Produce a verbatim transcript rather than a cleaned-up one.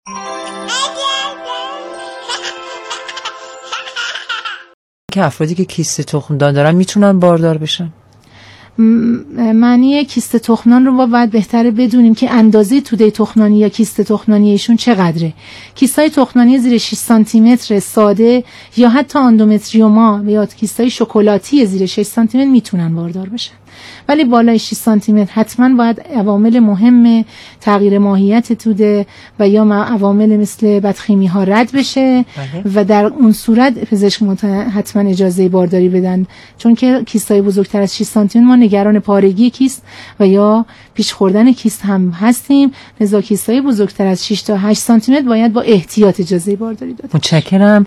که افرادی که کیست تخمدان دارن میتونن باردار بشن؟ معنی کیست تخمدان رو ما باید بهتره بدونیم که اندازه توده تخمدانی یا کیست تخمدانی ایشون چقدره. کیستای تخمدانی زیر شش سانتی متر ساده یا حتی اندومتریوما یا کیستای شکلاتی زیر شش سانتی متر میتونن باردار بشن، ولی بالای شش سانتی متر حتما باید عوامل مهم تغییر ماهیت توده و یا عوامل مثل بدخیمی ها رد بشه و در اون صورت پزشک حتما اجازه بارداری بدن، چون که کیستای بزرگتر از شش سانتی متر ما نگران پارگی کیست و یا پیش خوردن کیست هم هستیم، لذا کیستای بزرگتر از شش تا هشت سانتی متر باید با احتیاط اجازه بارداری داد. متشکرم.